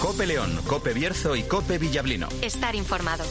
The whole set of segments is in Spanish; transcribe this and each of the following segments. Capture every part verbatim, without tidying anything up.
COPE León, COPE Bierzo y COPE Villablino. Estar informado.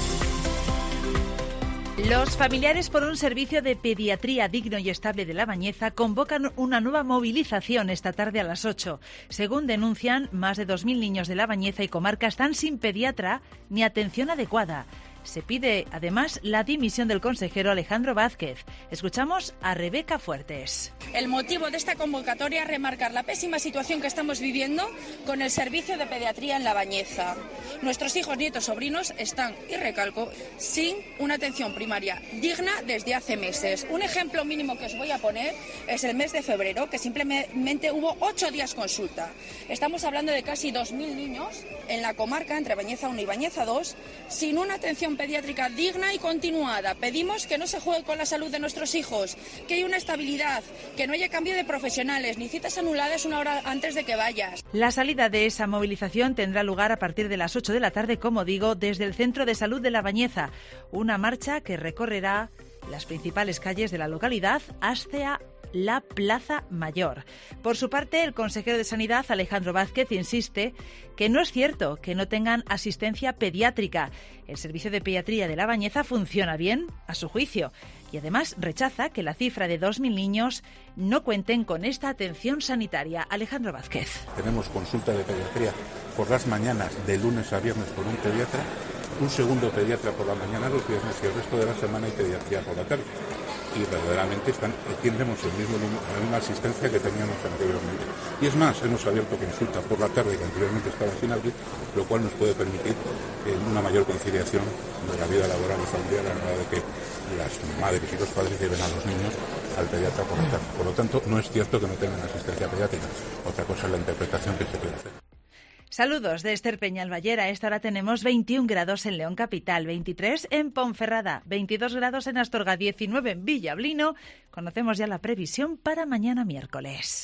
Los familiares por un servicio de pediatría digno y estable de La Bañeza convocan una nueva movilización esta tarde a las ocho. Según denuncian, más de dos mil niños de La Bañeza y comarca están sin pediatra ni atención adecuada. Se pide, además, la dimisión del consejero Alejandro Vázquez. Escuchamos a Rebeca Fuertes. El motivo de esta convocatoria es remarcar la pésima situación que estamos viviendo con el servicio de pediatría en La Bañeza. Nuestros hijos, nietos, sobrinos están, y recalco, sin una atención primaria digna desde hace meses. Un ejemplo mínimo que os voy a poner es el mes de febrero, que simplemente hubo ocho días consulta. Estamos hablando de casi dos mil niños en la comarca, entre Bañeza uno y Bañeza dos, sin una atención pediátrica digna y continuada. Pedimos que no se juegue con la salud de nuestros hijos, que haya una estabilidad, que no haya cambio de profesionales, ni citas anuladas una hora antes de que vayas. La salida de esa movilización tendrá lugar a partir de las ocho de la tarde, como digo, desde el Centro de Salud de La Bañeza. Una marcha que recorrerá las principales calles de la localidad hasta la Plaza Mayor. Por su parte, el consejero de Sanidad, Alejandro Vázquez, insiste que no es cierto que no tengan asistencia pediátrica. El servicio de pediatría de La Bañeza funciona bien, a su juicio, y además rechaza que la cifra de dos mil niños no cuenten con esta atención sanitaria. Alejandro Vázquez. Tenemos consulta de pediatría por las mañanas, de lunes a viernes, por un pediatra, un segundo pediatra por la mañana los viernes y el resto de la semana hay pediatría por la tarde. Y verdaderamente están, tendremos el mismo número, la misma asistencia que teníamos anteriormente. Y es más, hemos abierto consulta por la tarde, que anteriormente estaba sin abrir, lo cual nos puede permitir eh, una mayor conciliación de la vida laboral y familiar a la hora de que las madres y los padres lleven a los niños al pediatra por la tarde. Por lo tanto, no es cierto que no tengan asistencia pediátrica. Otra cosa es la interpretación que se puede hacer. Saludos de Esther Peñalballera. A esta hora tenemos veintiún grados en León Capital, veintitrés en Ponferrada, veintidós grados en Astorga, diecinueve en Villablino. Conocemos ya la previsión para mañana miércoles.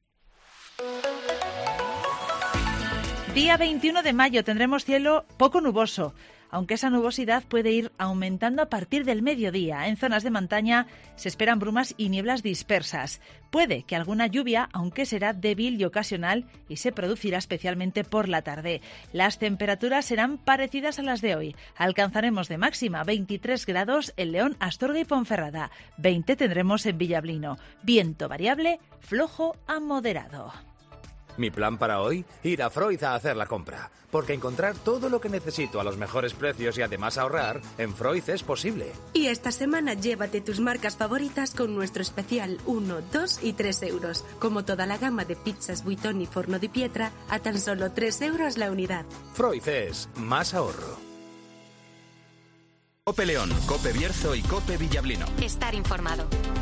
Día veintiuno de mayo tendremos cielo poco nuboso, aunque esa nubosidad puede ir aumentando a partir del mediodía. En zonas de montaña se esperan brumas y nieblas dispersas. Puede que alguna lluvia, aunque será débil y ocasional, y se producirá especialmente por la tarde. Las temperaturas serán parecidas a las de hoy. Alcanzaremos de máxima veintitrés grados en León, Astorga y Ponferrada. veinte tendremos en Villablino. Viento variable, flojo a moderado. Mi plan para hoy, ir a Freud a hacer la compra. Porque encontrar todo lo que necesito a los mejores precios y además ahorrar, en Freud es posible. Y esta semana llévate tus marcas favoritas con nuestro especial uno, dos y tres euros. Como toda la gama de pizzas Buitoni y Forno di Pietra a tan solo tres euros la unidad. Freud es más ahorro. COPE León, COPE Bierzo y COPE Villablino. Estar informado.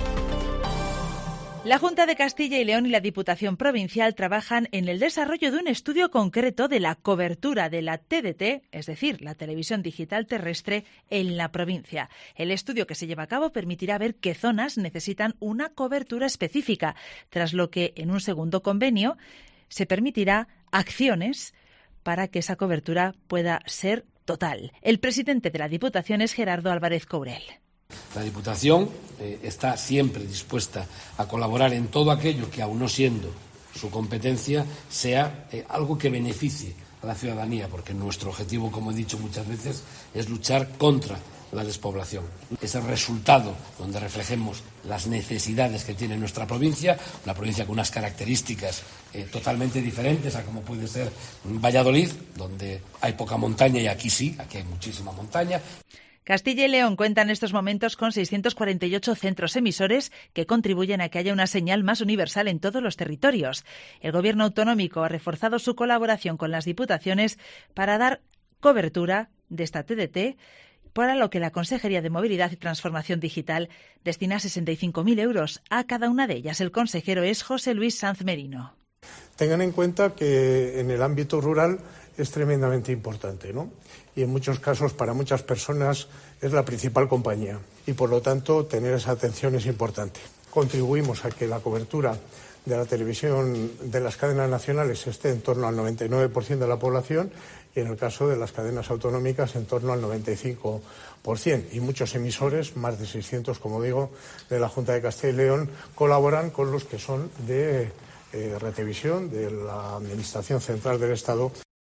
La Junta de Castilla y León y la Diputación Provincial trabajan en el desarrollo de un estudio concreto de la cobertura de la T D T, es decir, la televisión digital terrestre, en la provincia. El estudio que se lleva a cabo permitirá ver qué zonas necesitan una cobertura específica, tras lo que en un segundo convenio se permitirá acciones para que esa cobertura pueda ser total. El presidente de la Diputación es Gerardo Álvarez Courel. La Diputación eh, está siempre dispuesta a colaborar en todo aquello que, aun no siendo su competencia, sea eh, algo que beneficie a la ciudadanía, porque nuestro objetivo, como he dicho muchas veces, es luchar contra la despoblación. Es el resultado donde reflejemos las necesidades que tiene nuestra provincia, una provincia con unas características eh, totalmente diferentes a como puede ser Valladolid, donde hay poca montaña y aquí sí, aquí hay muchísima montaña. Castilla y León cuenta en estos momentos con seiscientos cuarenta y ocho centros emisores que contribuyen a que haya una señal más universal en todos los territorios. El Gobierno autonómico ha reforzado su colaboración con las diputaciones para dar cobertura de esta T D T, para lo que la Consejería de Movilidad y Transformación Digital destina sesenta y cinco mil euros a cada una de ellas. El consejero es José Luis Sanz Merino. Tengan en cuenta que en el ámbito rural es tremendamente importante, ¿no? Y en muchos casos para muchas personas es la principal compañía y por lo tanto tener esa atención es importante. Contribuimos a que la cobertura de la televisión de las cadenas nacionales esté en torno al noventa y nueve por ciento de la población y en el caso de las cadenas autonómicas en torno al noventa y cinco por ciento. Y muchos emisores, más de seiscientos, como digo, de la Junta de Castilla y León, colaboran con los que son de eh, Retevisión, de la Administración Central del Estado.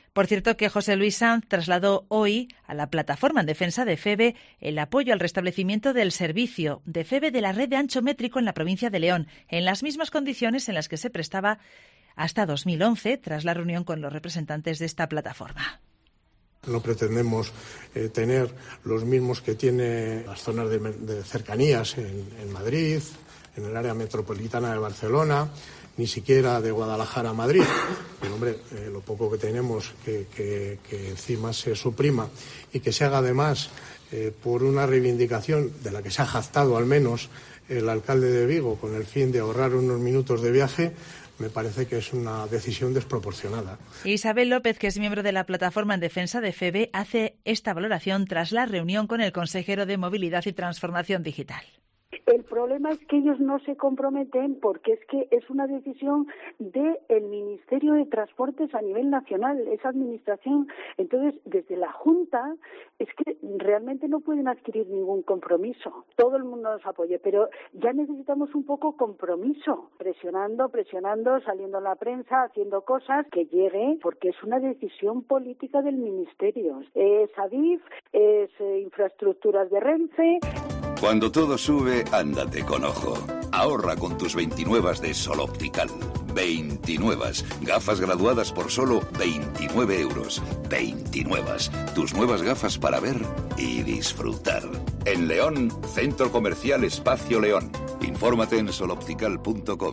Por cierto que José Luis Sanz trasladó hoy a la plataforma en defensa de FEVE el apoyo al restablecimiento del servicio de FEVE de la red de ancho métrico en la provincia de León, en las mismas condiciones en las que se prestaba hasta dos mil once, tras la reunión con los representantes de esta plataforma. No pretendemos eh, tener los mismos que tiene las zonas de, de cercanías en, en Madrid, en el área metropolitana de Barcelona, ni siquiera de Guadalajara a Madrid. Pero, hombre, eh, lo poco que tenemos que, que, que encima se suprima y que se haga además eh, por una reivindicación de la que se ha jactado al menos el alcalde de Vigo con el fin de ahorrar unos minutos de viaje, me parece que es una decisión desproporcionada. Isabel López, que es miembro de la plataforma en defensa de FEVE, hace esta valoración tras la reunión con el consejero de Movilidad y Transformación Digital. El problema es que ellos no se comprometen porque es que es una decisión del Ministerio de Transportes a nivel nacional, esa administración. Entonces, desde la Junta es que realmente no pueden adquirir ningún compromiso. Todo el mundo nos apoya, pero ya necesitamos un poco compromiso, presionando, presionando, saliendo en la prensa, haciendo cosas que llegue, porque es una decisión política del Ministerio. Es Adif, es eh, infraestructuras de Renfe. Cuando todo sube, ándate con ojo. Ahorra con tus veintinuevas de Sol Optical. veintinuevas. Gafas graduadas por solo veintinueve euros. veintinuevas. Tus nuevas gafas para ver y disfrutar. En León, Centro Comercial Espacio León. Infórmate en soloptical punto com.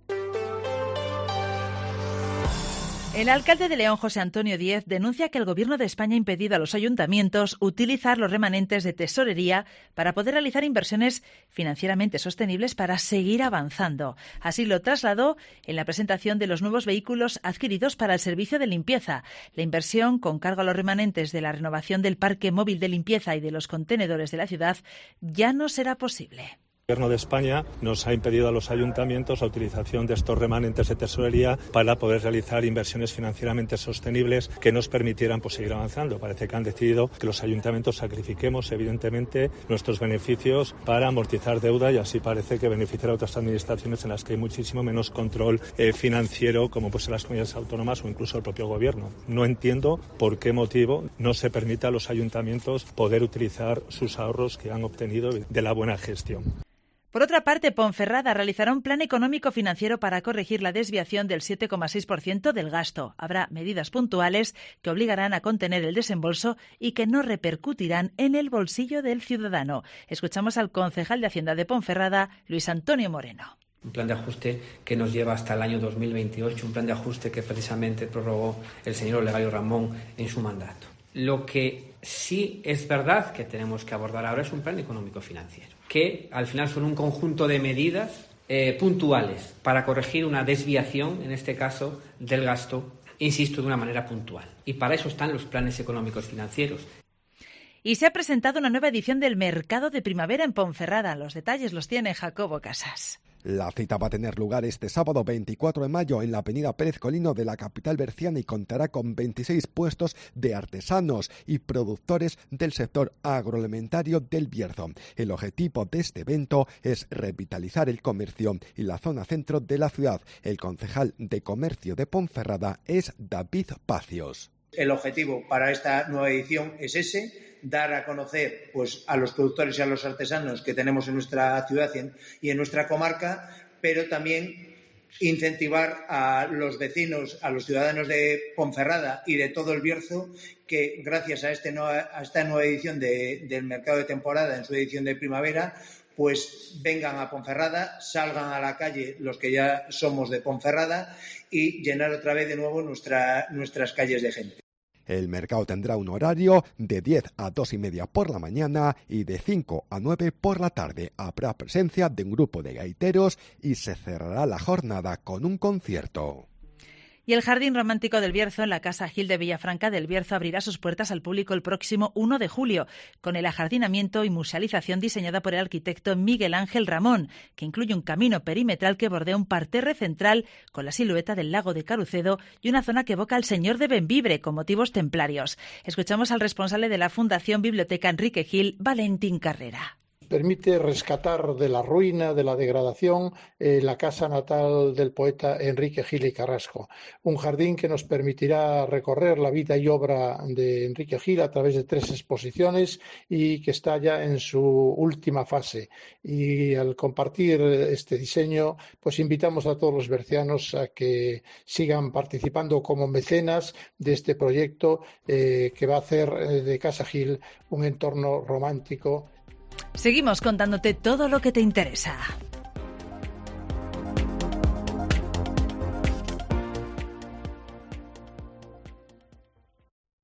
El alcalde de León, José Antonio Díez, denuncia que el Gobierno de España ha impedido a los ayuntamientos utilizar los remanentes de tesorería para poder realizar inversiones financieramente sostenibles para seguir avanzando. Así lo trasladó en la presentación de los nuevos vehículos adquiridos para el servicio de limpieza. La inversión con cargo a los remanentes de la renovación del parque móvil de limpieza y de los contenedores de la ciudad ya no será posible. El Gobierno de España nos ha impedido a los ayuntamientos la utilización de estos remanentes de tesorería para poder realizar inversiones financieramente sostenibles que nos permitieran pues, seguir avanzando. Parece que han decidido que los ayuntamientos sacrifiquemos, evidentemente, nuestros beneficios para amortizar deuda y así parece que beneficiar a otras administraciones en las que hay muchísimo menos control eh, financiero, como pues en las comunidades autónomas o incluso el propio Gobierno. No entiendo por qué motivo no se permite a los ayuntamientos poder utilizar sus ahorros que han obtenido de la buena gestión. Por otra parte, Ponferrada realizará un plan económico financiero para corregir la desviación del siete coma seis por ciento del gasto. Habrá medidas puntuales que obligarán a contener el desembolso y que no repercutirán en el bolsillo del ciudadano. Escuchamos al concejal de Hacienda de Ponferrada, Luis Antonio Moreno. Un plan de ajuste que nos lleva hasta el año dos mil veintiocho, un plan de ajuste que precisamente prorrogó el señor Olegario Ramón en su mandato. Lo que sí es verdad que tenemos que abordar ahora es un plan económico financiero, que al final son un conjunto de medidas eh, puntuales para corregir una desviación, en este caso, del gasto, insisto, de una manera puntual. Y para eso están los planes económicos financieros. Y se ha presentado una nueva edición del Mercado de Primavera en Ponferrada. Los detalles los tiene Jacobo Casas. La cita va a tener lugar este sábado veinticuatro de mayo en la avenida Pérez Colino de la capital berciana y contará con veintiséis puestos de artesanos y productores del sector agroalimentario del Bierzo. El objetivo de este evento es revitalizar el comercio y la zona centro de la ciudad. El concejal de comercio de Ponferrada es David Pacios. El objetivo para esta nueva edición es ese, dar a conocer pues, a los productores y a los artesanos que tenemos en nuestra ciudad y en, y en nuestra comarca, pero también incentivar a los vecinos, a los ciudadanos de Ponferrada y de todo el Bierzo, que gracias a, este nueva, a esta nueva edición de, del mercado de temporada, en su edición de primavera, pues vengan a Ponferrada, salgan a la calle los que ya somos de Ponferrada y llenar otra vez de nuevo nuestra, nuestras calles de gente. El mercado tendrá un horario de diez a dos y media por la mañana y de cinco a nueve por la tarde. Habrá presencia de un grupo de gaiteros y se cerrará la jornada con un concierto. Y el Jardín Romántico del Bierzo en la Casa Gil de Villafranca del Bierzo abrirá sus puertas al público el próximo uno de julio, con el ajardinamiento y musealización diseñada por el arquitecto Miguel Ángel Ramón, que incluye un camino perimetral que bordea un parterre central con la silueta del lago de Carucedo y una zona que evoca al Señor de Bembibre con motivos templarios. Escuchamos al responsable de la Fundación Biblioteca Enrique Gil, Valentín Carrera. permite rescatar de la ruina, de la degradación, eh, la casa natal del poeta Enrique Gil y Carrasco. Un jardín que nos permitirá recorrer la vida y obra de Enrique Gil a través de tres exposiciones y que está ya en su última fase. Y al compartir este diseño, pues invitamos a todos los bercianos a que sigan participando como mecenas de este proyecto eh, que va a hacer eh, de Casa Gil un entorno romántico. Seguimos contándote todo lo que te interesa.